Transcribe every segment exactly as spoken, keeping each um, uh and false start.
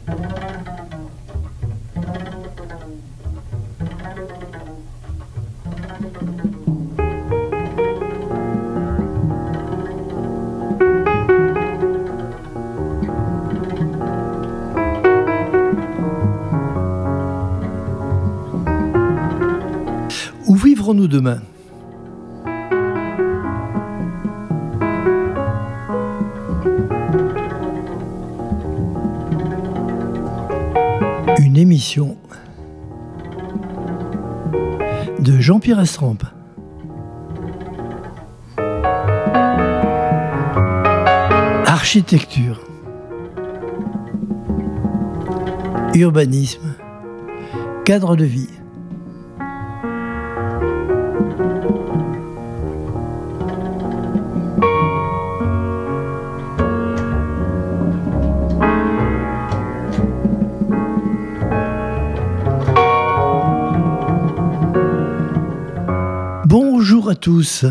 Où vivrons-nous demain ? Une émission de Jean-Pierre Estrampe. Architecture, urbanisme, cadre de vie. Bonjour à tous.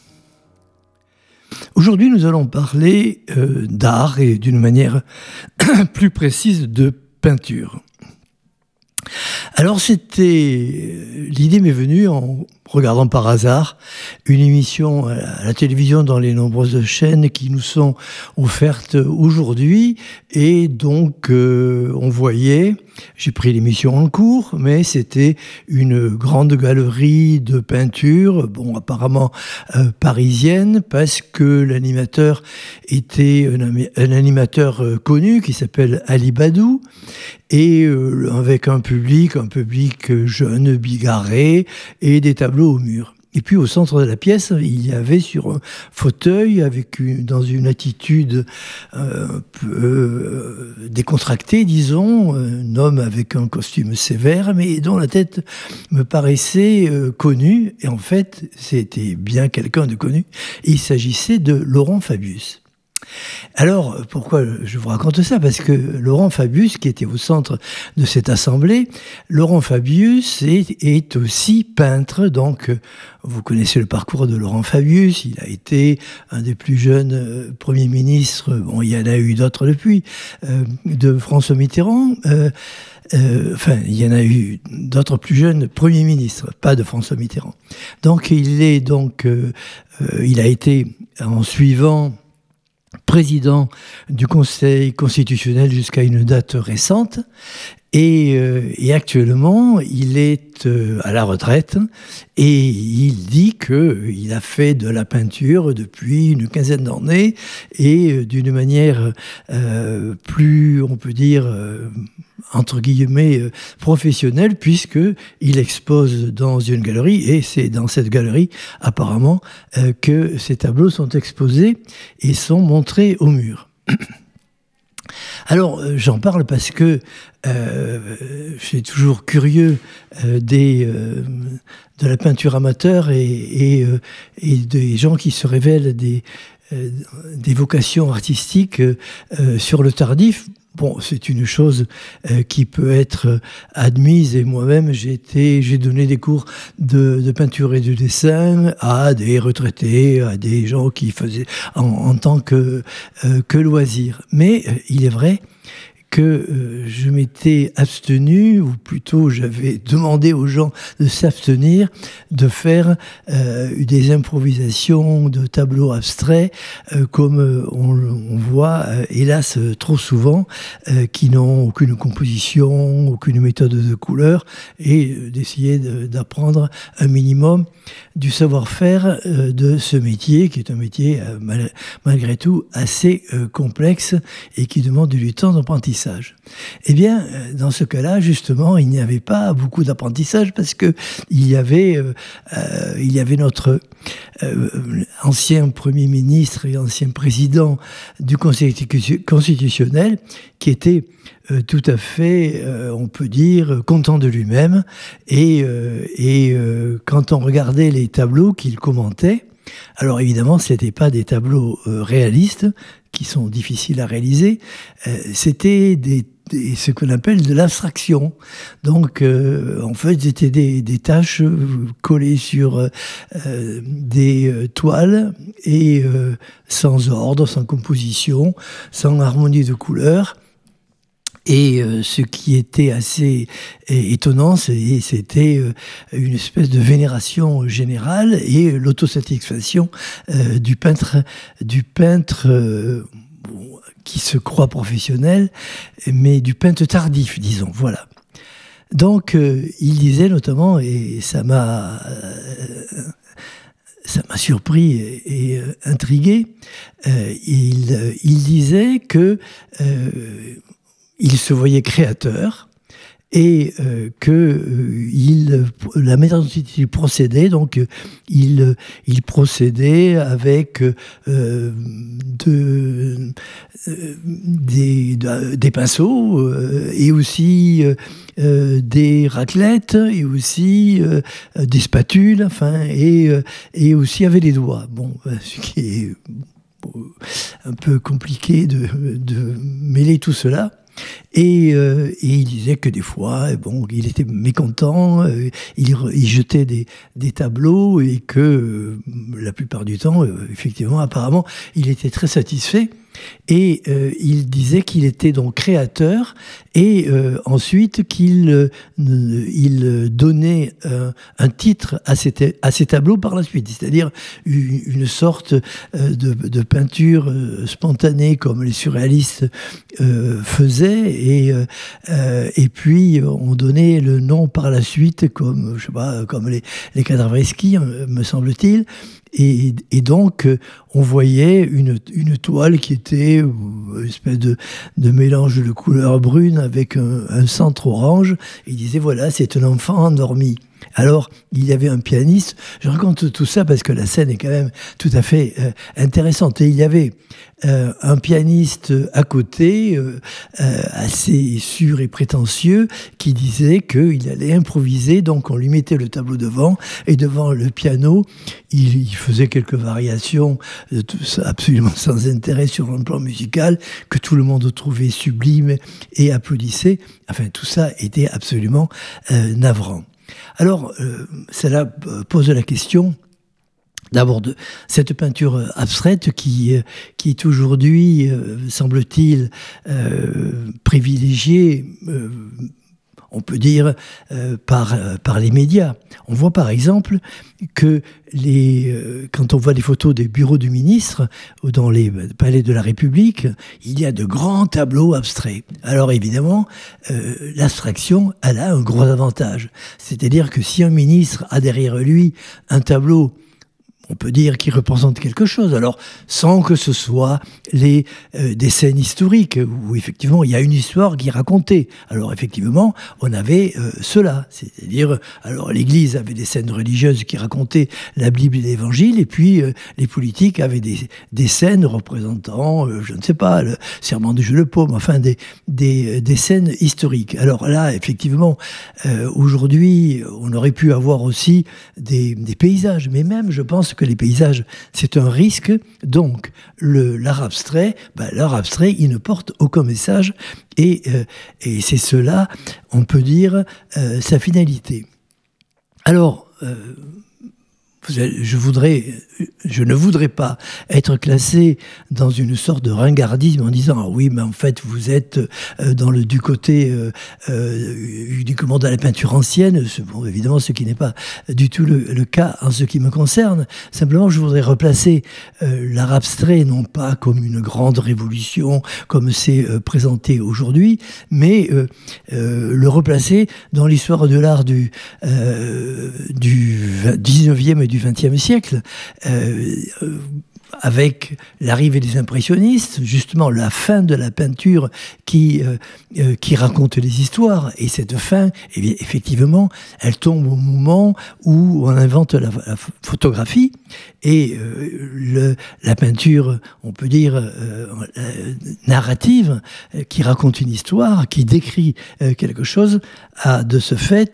Aujourd'hui, nous allons parler euh, d'art et d'une manière plus précise de peinture. Alors, c'était l'idée m'est venue en regardant par hasard une émission à la télévision dans les nombreuses chaînes qui nous sont offertes aujourd'hui, et donc euh, on voyait, j'ai pris l'émission en cours, mais c'était une grande galerie de peinture, bon apparemment euh, parisienne, parce que l'animateur était un, un animateur euh, connu qui s'appelle Ali Badou, et euh, avec un public, un public jeune, bigarré, et des tableaux au mur. Et puis au centre de la pièce, il y avait sur un fauteuil, avec une, dans une attitude euh, un peu euh, décontractée, disons, un homme avec un costume sévère, mais dont la tête me paraissait euh, connue. Et en fait, c'était bien quelqu'un de connu. Il s'agissait de Laurent Fabius. Alors, pourquoi je vous raconte ça ? Parce que Laurent Fabius, qui était au centre de cette assemblée, Laurent Fabius est, est aussi peintre. Donc, vous connaissez le parcours de Laurent Fabius. Il a été un des plus jeunes euh, premiers ministres, bon, il y en a eu d'autres depuis, euh, de François Mitterrand. Euh, euh, enfin, il y en a eu d'autres plus jeunes premiers ministres, pas de François Mitterrand. Donc, il est donc, euh, euh, il a été, en suivant président du Conseil constitutionnel jusqu'à une date récente, et, euh, et actuellement il est euh, à la retraite, et il dit qu'il a fait de la peinture depuis une quinzaine d'années, et euh, d'une manière euh, plus, on peut dire, euh, entre guillemets, euh, professionnelle, puisqu'il expose dans une galerie, et c'est dans cette galerie, apparemment, euh, que ces tableaux sont exposés et sont montrés au mur. Alors, euh, j'en parle parce que euh, je suis toujours curieux euh, des, euh, de la peinture amateur et, et, euh, et des gens qui se révèlent des, euh, des vocations artistiques euh, sur le tardif. Bon, c'est une chose euh, qui peut être admise, et moi-même j'ai été, j'ai donné des cours de, de peinture et de dessin à des retraités, à des gens qui faisaient en, en tant que, euh, que loisir. Mais euh, il est vrai que euh, je m'étais abstenu, ou plutôt j'avais demandé aux gens de s'abstenir de faire euh, des improvisations de tableaux abstraits, euh, comme euh, on, on voit, euh, hélas, euh, trop souvent, euh, qui n'ont aucune composition, aucune méthode de couleur, et euh, d'essayer de, d'apprendre un minimum du savoir-faire euh, de ce métier, qui est un métier, euh, mal, malgré tout, assez euh, complexe, et qui demande du temps d'apprentissage. Eh bien, dans ce cas-là, justement, il n'y avait pas beaucoup d'apprentissage, parce que il y avait, euh, euh, il y avait notre euh, ancien Premier ministre et ancien président du Conseil constitutionnel qui était euh, tout à fait, euh, on peut dire, content de lui-même. Et, euh, et euh, quand on regardait les tableaux qu'il commentait, alors évidemment, ce n'étaient pas des tableaux euh, réalistes, qui sont difficiles à réaliser, euh, c'était des, des, ce qu'on appelle de l'abstraction. Donc, euh, en fait, c'était des, des taches collées sur euh, des euh, toiles, et euh, sans ordre, sans composition, sans harmonie de couleurs. Et euh, ce qui était assez étonnant, c'était euh, une espèce de vénération générale et l'autosatisfaction euh, du peintre, du peintre euh, bon, qui se croit professionnel, mais du peintre tardif, disons. Voilà. Donc, euh, il disait notamment, et ça m'a... Euh, ça m'a surpris et, et euh, intrigué, euh, il, euh, il disait que euh, il se voyait créateur et euh, que euh, il, la manière dont il procédait, donc il, il procédait avec euh, de, euh, des, de, des pinceaux euh, et aussi euh, des raclettes et aussi euh, des spatules, enfin, et, et aussi avec les doigts. Bon, ce qui est un peu compliqué de, de mêler tout cela. Et, euh, et il disait que des fois, bon, il était mécontent, euh, il, il jetait des, des tableaux et que euh, la plupart du temps, euh, effectivement, apparemment, il était très satisfait. Et euh, il disait qu'il était donc créateur et euh, ensuite qu'il euh, il donnait euh, un titre à ces, à ces tableaux par la suite, c'est-à-dire une, une sorte euh, de, de peinture euh, spontanée comme les surréalistes euh, faisaient et, euh, et puis on donnait le nom par la suite comme, je sais pas, comme les, les Kandravensky, me semble-t-il. Et, et donc, on voyait une, une toile qui était une espèce de, de mélange de couleur brune avec un, un centre orange. Et il disait, voilà, c'est un enfant endormi. Alors, il y avait un pianiste. Je raconte tout ça parce que la scène est quand même tout à fait euh, intéressante. Et il y avait euh, un pianiste à côté, euh, euh, assez sûr et prétentieux, qui disait qu'il allait improviser. Donc, on lui mettait le tableau devant. Et devant le piano, il, il faisait quelques variations euh, absolument sans intérêt sur le plan musical, que tout le monde trouvait sublime et applaudissait. Enfin, tout ça était absolument euh, navrant. Alors, euh, cela pose la question, d'abord, de cette peinture abstraite qui, euh, qui est aujourd'hui, euh, semble-t-il, euh, privilégiée, euh, on peut dire, euh, par, euh, par les médias. On voit par exemple que les, euh, quand on voit les photos des bureaux du ministre ou dans les palais de la République, il y a de grands tableaux abstraits. Alors évidemment, euh, l'abstraction, elle a un gros avantage. C'est-à-dire que si un ministre a derrière lui un tableau, on peut dire qu'il représente quelque chose, alors sans que ce soit les, euh, des scènes historiques où effectivement il y a une histoire qui est racontée. Alors effectivement, on avait euh, cela, c'est-à-dire, alors l'Église avait des scènes religieuses qui racontaient la Bible et l'Évangile, et puis euh, les politiques avaient des, des scènes représentant, euh, je ne sais pas, le serment du jeu de paume, enfin des, des, des scènes historiques. Alors là, effectivement, euh, aujourd'hui, on aurait pu avoir aussi des, des paysages, mais même, je pense que les paysages, c'est un risque. Donc, le, l'art abstrait, ben, l'art abstrait, il ne porte aucun message. Et, euh, et c'est cela, on peut dire, euh, sa finalité. Alors, euh, je voudrais, je ne voudrais pas être classé dans une sorte de ringardisme en disant ah oui, mais en fait vous êtes dans le du côté euh, euh, uniquement de la peinture ancienne. Bon, évidemment, ce qui n'est pas du tout le, le cas en ce qui me concerne. Simplement, je voudrais replacer euh, l'art abstrait non pas comme une grande révolution comme c'est euh, présenté aujourd'hui, mais euh, euh, le replacer dans l'histoire de l'art du euh, du dix-neuvième et du vingtième siècle, euh, euh, avec l'arrivée des impressionnistes, justement la fin de la peinture qui, euh, euh, qui raconte les histoires. Et cette fin, eh bien, effectivement, elle tombe au moment où on invente la, la photographie et euh, le, la peinture, on peut dire, euh, euh, narrative, euh, qui raconte une histoire, qui décrit euh, quelque chose, a de ce fait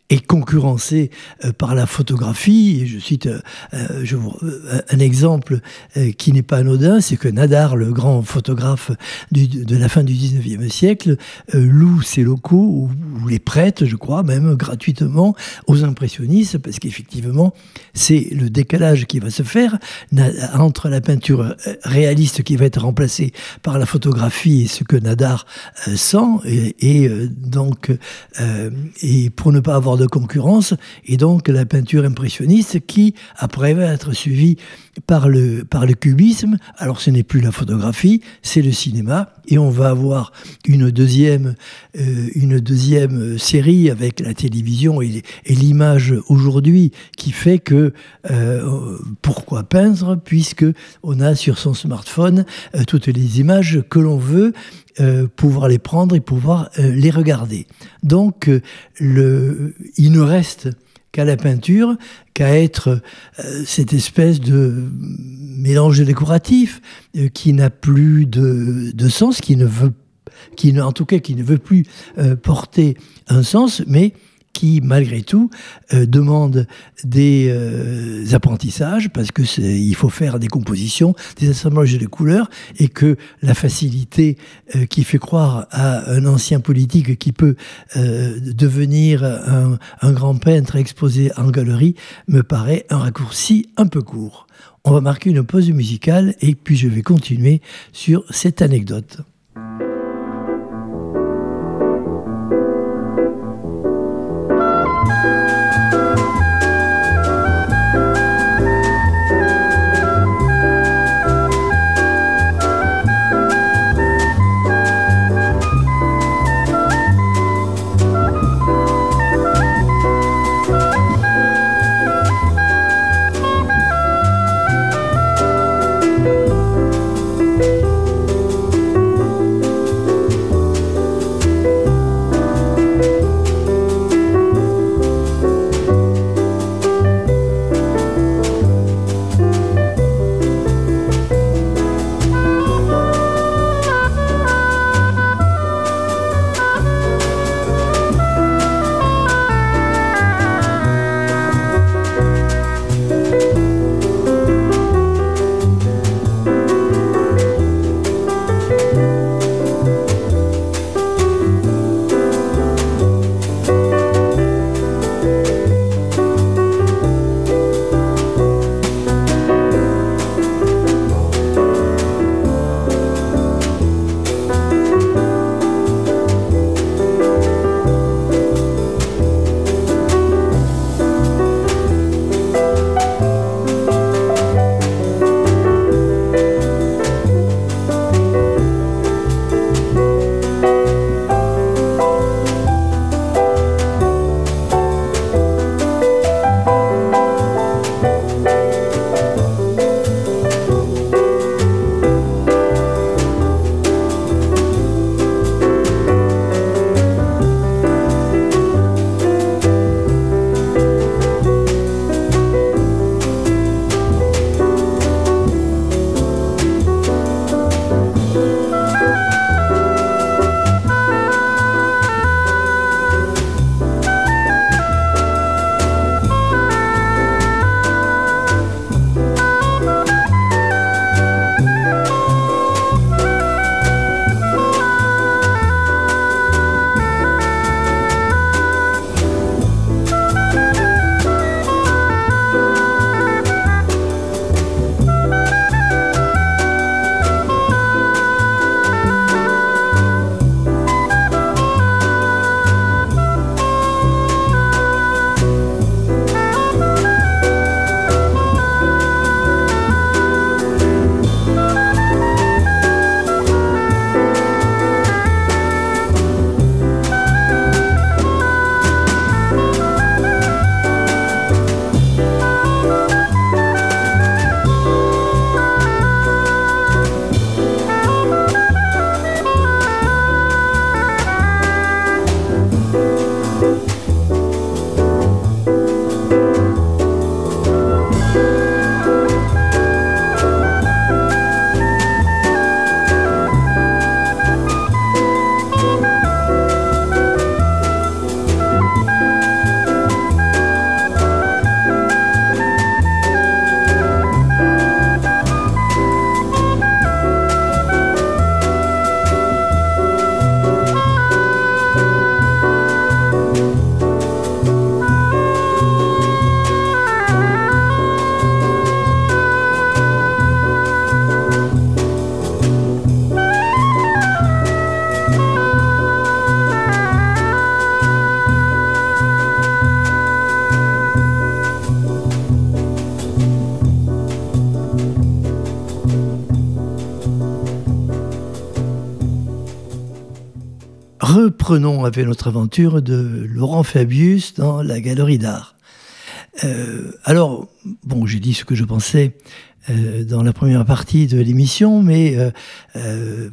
est concurrencé euh, par la photographie. Et je cite euh, je, euh, un exemple euh, qui n'est pas anodin, c'est que Nadar, le grand photographe du, de la fin du dix-neuvième siècle, euh, loue ses locaux, ou, ou les prête, je crois, même gratuitement, aux impressionnistes, parce qu'effectivement, c'est le décalage qui va se faire entre la peinture réaliste qui va être remplacée par la photographie et ce que Nadar euh, sent, et, et euh, donc, euh, et pour ne pas avoir de concurrence, et donc la peinture impressionniste qui, après, va être suivie par le, par le cubisme. Alors ce n'est plus la photographie, c'est le cinéma, et on va avoir une deuxième, euh, une deuxième série avec la télévision et, et l'image aujourd'hui, qui fait que euh, pourquoi peindre, puisque on a sur son smartphone euh, toutes les images que l'on veut, Euh, pouvoir les prendre et pouvoir euh, les regarder. Donc, euh, le, il ne reste qu'à la peinture, qu'à être euh, cette espèce de mélange décoratif euh, qui n'a plus de, de sens, qui ne veut, qui ne, en tout cas, qui ne veut plus euh, porter un sens, mais qui, malgré tout, euh, demande des euh, apprentissages, parce que c'est, il faut faire des compositions, des assemblages de couleurs, et que la facilité euh, qui fait croire à un ancien politique qui peut euh, devenir un, un grand peintre exposé en galerie me paraît un raccourci un peu court. On va marquer une pause musicale, et puis je vais continuer sur cette anecdote. reprenons avec notre aventure de Laurent Fabius dans la galerie d'art. Euh, alors, bon, j'ai dit ce que je pensais euh, dans la première partie de l'émission, mais euh, euh,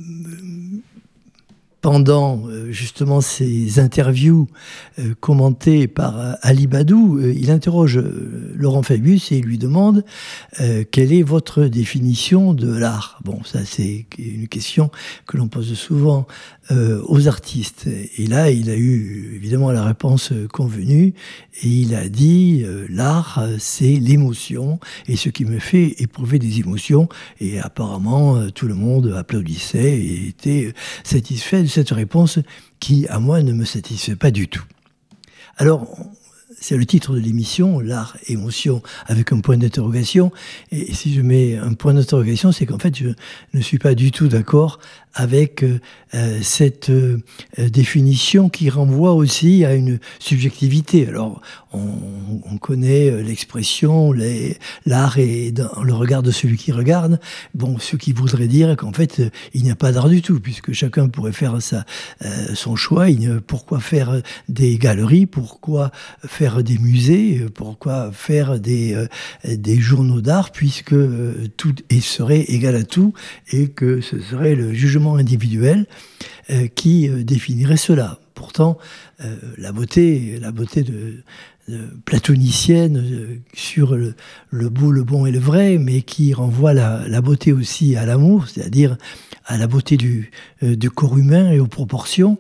pendant euh, justement ces interviews euh, commentées par euh, Ali Badou, euh, il interroge euh, Laurent Fabius et il lui demande euh, quelle est votre définition de l'art. Bon, ça c'est une question que l'on pose souvent euh, aux artistes. Et là, il a eu évidemment la réponse convenue et il a dit euh, l'art, c'est l'émotion et ce qui me fait éprouver des émotions. Et apparemment, euh, tout le monde applaudissait et était satisfait de cette réponse qui, à moi, ne me satisfait pas du tout. Alors, c'est le titre de l'émission, l'art, émotion, avec un point d'interrogation. Et si je mets un point d'interrogation, c'est qu'en fait, je ne suis pas du tout d'accord avec euh, cette euh, définition qui renvoie aussi à une subjectivité. Alors, on, on connaît l'expression les, l'art est dans le regard de celui qui regarde. Bon, ce qui voudrait dire qu'en fait, il n'y a pas d'art du tout, puisque chacun pourrait faire sa, euh, son choix. Il, pourquoi faire des galeries? Pourquoi faire des musées? Pourquoi faire des, euh, des journaux d'art? Puisque euh, tout serait égal à tout et que ce serait le jugement individuel euh, qui euh, définirait cela. Pourtant, euh, la beauté, la beauté de, de platonicienne euh, sur le, le beau, le bon et le vrai, mais qui renvoie la, la beauté aussi à l'amour, c'est-à-dire à la beauté du, euh, du corps humain et aux proportions.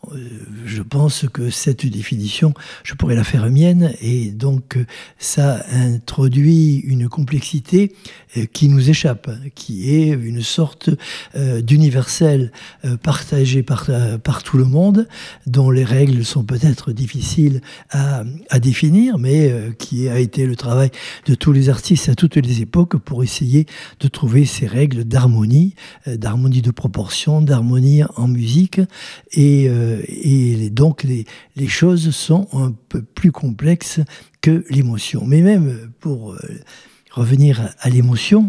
Je pense que cette définition, je pourrais la faire mienne, et donc ça introduit une complexité qui nous échappe, qui est une sorte d'universel partagé par, par tout le monde, dont les règles sont peut-être difficiles à, à définir, mais qui a été le travail de tous les artistes à toutes les époques pour essayer de trouver ces règles d'harmonie, d'harmonie de proportion, d'harmonie en musique, et Et donc, les, les choses sont un peu plus complexes que l'émotion. Mais même pour euh, revenir à l'émotion,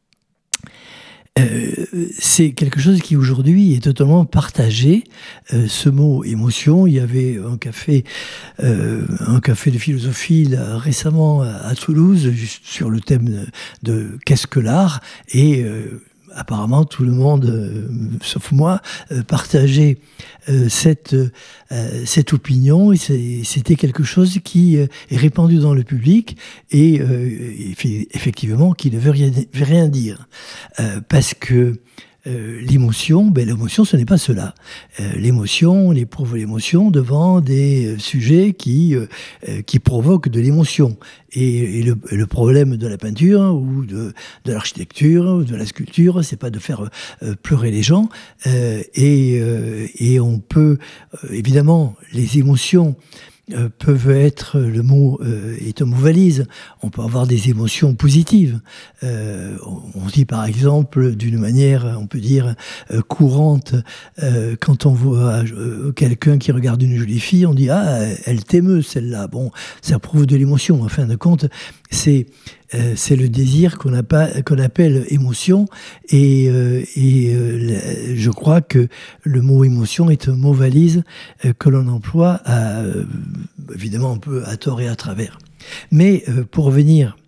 euh, c'est quelque chose qui aujourd'hui est totalement partagé. Euh, ce mot émotion, il y avait un café, euh, un café de philosophie là, récemment à, à Toulouse, juste sur le thème de, de qu'est-ce que l'art, et euh, apparemment, tout le monde, euh, sauf moi, euh, partageait euh, cette, euh, cette opinion. Et c'est, c'était quelque chose qui euh, est répandu dans le public et euh, effectivement qui ne veut rien, veut rien dire. Euh, parce que Euh, l'émotion, ben, l'émotion, ce n'est pas cela. Euh, l'émotion, on éprouve l'émotion devant des euh, sujets qui, euh, euh, qui provoquent de l'émotion. Et, et, le, et le problème de la peinture ou de, de l'architecture ou de la sculpture, c'est pas de faire euh, pleurer les gens. Euh, et, euh, et on peut, euh, évidemment, les émotions Euh, peuvent être, le mot euh, est un mot valise, on peut avoir des émotions positives. Euh, on dit par exemple, d'une manière, on peut dire, euh, courante, euh, quand on voit euh, quelqu'un qui regarde une jolie fille, on dit « Ah, elle t'émeut celle-là ». Bon, ça prouve de l'émotion, en fin de compte, c'est... Euh, c'est le désir qu'on, a pas, qu'on appelle émotion, et, euh, et euh, je crois que le mot émotion est un mot valise euh, que l'on emploie à, euh, évidemment un peu à tort et à travers. Mais euh, pour revenir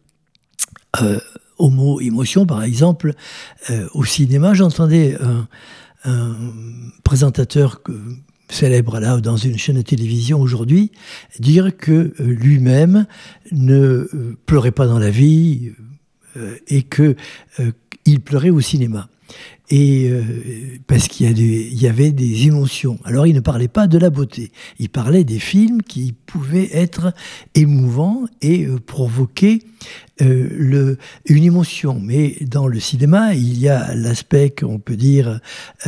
euh, au mot émotion, par exemple, euh, au cinéma, j'entendais un, un présentateur que célèbre là dans une chaîne de télévision aujourd'hui, dire que euh, lui-même ne euh, pleurait pas dans la vie euh, et que euh, il pleurait au cinéma. Et euh, parce qu'il y, a des, il y avait des émotions. Alors il ne parlait pas de la beauté, il parlait des films qui pouvaient être émouvants et euh, provoquer euh, le, une émotion. Mais dans le cinéma, il y a l'aspect qu'on peut dire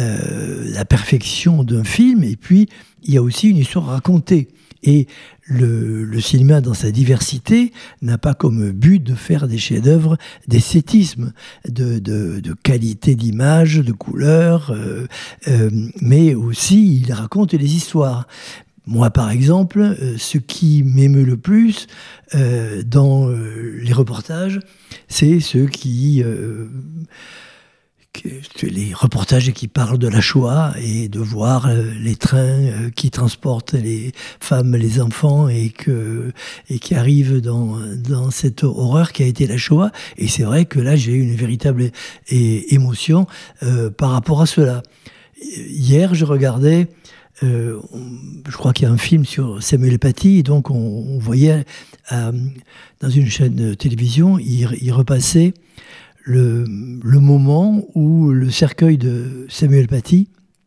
euh, la perfection d'un film, et puis il y a aussi une histoire racontée. Et le, le cinéma, dans sa diversité, n'a pas comme but de faire des chefs-d'œuvre d'esthétisme, de, de, de qualité d'image, de couleur, euh, euh, mais aussi il raconte des histoires. Moi, par exemple, euh, ce qui m'émeut le plus euh, dans euh, les reportages, c'est ceux qui... Euh, les reportages qui parlent de la Shoah et de voir les trains qui transportent les femmes, les enfants et, que, et qui arrivent dans, dans cette horreur qui a été la Shoah. Et c'est vrai que là, j'ai eu une véritable é- émotion euh, par rapport à cela. Hier, je regardais, euh, je crois qu'il y a un film sur Samuel Paty, et donc on, on voyait euh, dans une chaîne de télévision, il, il repassait Le, le moment où le cercueil de Samuel Paty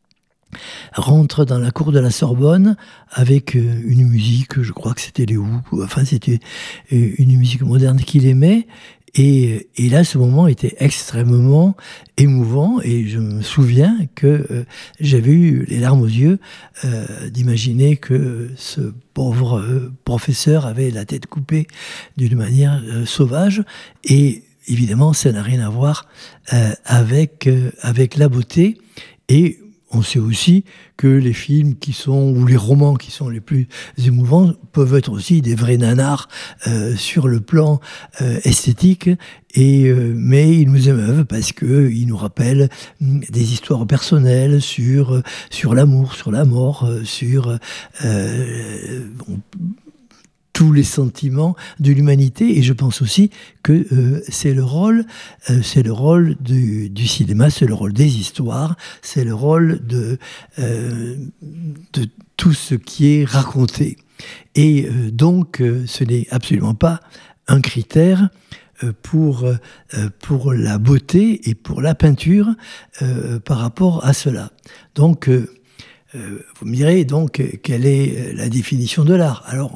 rentre dans la cour de la Sorbonne avec une musique, je crois que c'était les Who, enfin c'était une musique moderne qu'il aimait. Et, et là, ce moment était extrêmement émouvant et je me souviens que euh, j'avais eu les larmes aux yeux euh, d'imaginer que ce pauvre euh, professeur avait la tête coupée d'une manière euh, sauvage. Et évidemment, ça n'a rien à voir euh, avec, euh, avec la beauté. Et on sait aussi que les films qui sont, ou les romans qui sont les plus émouvants peuvent être aussi des vrais nanars euh, sur le plan euh, esthétique. Et, euh, mais ils nous émeuvent parce qu'ils nous rappellent des histoires personnelles sur, sur l'amour, sur la mort, sur... Euh, on, tous les sentiments de l'humanité, et je pense aussi que euh, c'est le rôle, euh, c'est le rôle du, du cinéma, c'est le rôle des histoires, c'est le rôle de, euh, de tout ce qui est raconté. Et euh, donc, euh, ce n'est absolument pas un critère euh, pour, euh, pour la beauté et pour la peinture euh, par rapport à cela. Donc, euh, euh, vous me direz donc quelle est la définition de l'art. Alors,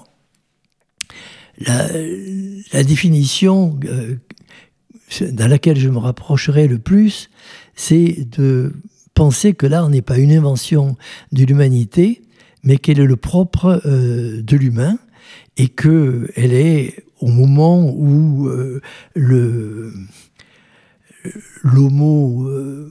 La, la définition euh, dans laquelle je me rapprocherai le plus, c'est de penser que l'art n'est pas une invention de l'humanité, mais qu'elle est le propre euh, de l'humain, et qu'elle est au moment où euh, le, l'homo euh,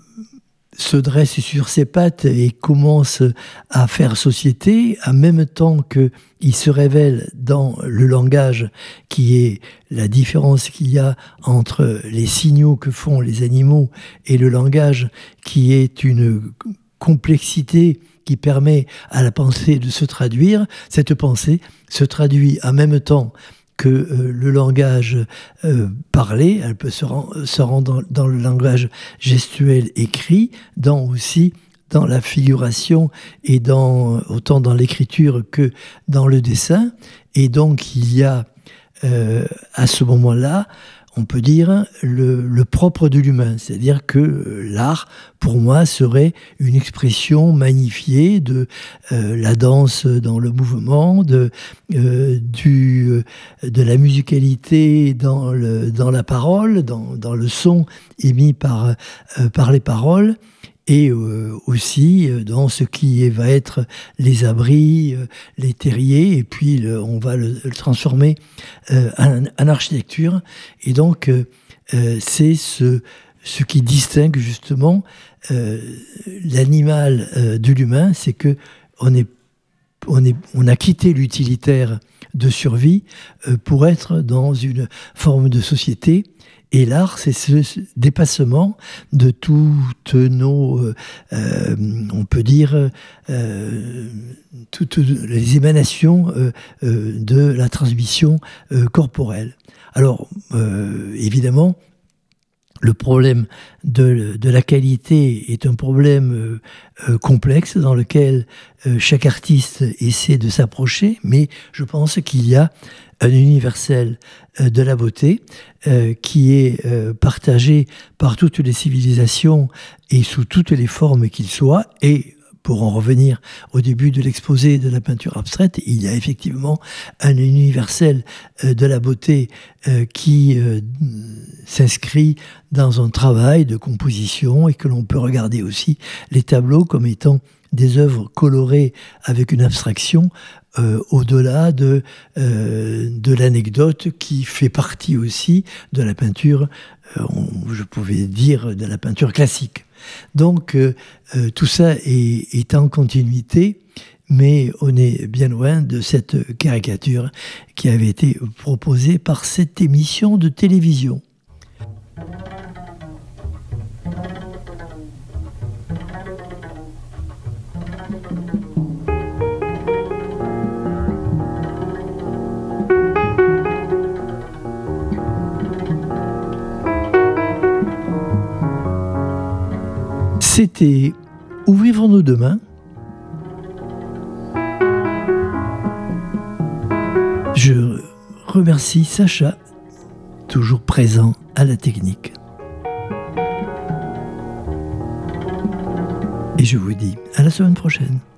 se dresse sur ses pattes et commence à faire société, en même temps qu'il se révèle dans le langage qui est la différence qu'il y a entre les signaux que font les animaux et le langage qui est une complexité qui permet à la pensée de se traduire. Cette pensée se traduit en même temps que euh, le langage euh, parlé, elle peut se, rend, se rendre dans, dans le langage gestuel écrit, dans aussi dans la figuration et dans, autant dans l'écriture que dans le dessin. Et donc il y a euh, à ce moment-là, on peut dire, le, le propre de l'humain. C'est-à-dire que l'art, pour moi, serait une expression magnifiée de euh, la danse dans le mouvement, de, euh, du, de la musicalité dans, le, dans la parole, dans, dans le son émis par, euh, par les paroles, et euh, aussi euh, dans ce qui va être les abris, euh, les terriers, et puis le, on va le, le transformer euh, en, en architecture. Et donc, euh, euh, c'est ce, ce qui distingue justement euh, l'animal euh, de l'humain, c'est que on, est, on, est, on a quitté l'utilitaire de survie euh, pour être dans une forme de société. Et l'art, c'est ce dépassement de toutes nos, euh, euh, on peut dire, euh, toutes les émanations euh, euh, de la transmission euh, corporelle. Alors, euh, évidemment, le problème de, de la qualité est un problème euh, euh, complexe dans lequel euh, chaque artiste essaie de s'approcher, mais je pense qu'il y a un universel euh, de la beauté euh, qui est euh, partagé par toutes les civilisations et sous toutes les formes qu'il soit. Et pour en revenir au début de l'exposé de la peinture abstraite, il y a effectivement un universel euh, de la beauté euh, qui euh, s'inscrit dans un travail de composition et que l'on peut regarder aussi les tableaux comme étant des œuvres colorées avec une abstraction euh, au-delà de, euh, de l'anecdote qui fait partie aussi de la peinture, euh, on, je pouvais dire, de la peinture classique. Donc euh, euh, tout ça est, est en continuité, mais on est bien loin de cette caricature qui avait été proposée par cette émission de télévision. C'était Où vivrons-nous demain ? Je remercie Sacha, toujours présent à la technique. Et je vous dis à la semaine prochaine.